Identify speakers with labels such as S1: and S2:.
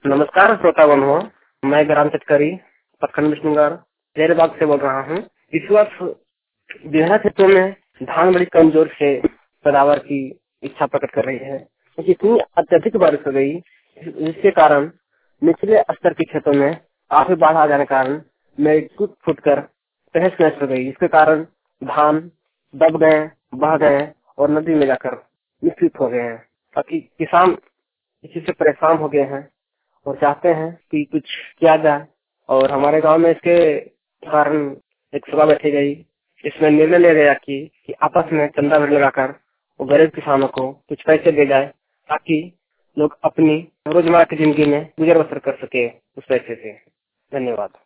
S1: नमस्कार श्रोतागण हो, मैं ग्राम चटकरी प्रखंड विष्णुनगर जैरबाग से बोल रहा हूँ। इस वर्ष बिहार क्षेत्रों में धान बड़ी कमजोर से पैदावार की इच्छा प्रकट कर रही है, क्योंकि इतनी अत्यधिक बारिश हो गई जिसके कारण निचले स्तर के क्षेत्रों में काफी बाढ़ आ जाने के कारण मेरी टूट फूट कर तहस नहस हो गई। इसके कारण धान दब गए, बह गए और नदी में जाकर मिश्रित हो गए हैं। ताकि किसान इसी से परेशान हो गए हैं और चाहते हैं कि कुछ किया जाए। और हमारे गांव में इसके कारण एक सभा बैठी गई, इसमें निर्णय लिया गया कि आपस में चंदा भर लगाकर वो गरीब किसानों को कुछ पैसे दे जाए, ताकि लोग अपनी रोजमर्रा की जिंदगी में गुजर बसर कर सके उस पैसे से। धन्यवाद।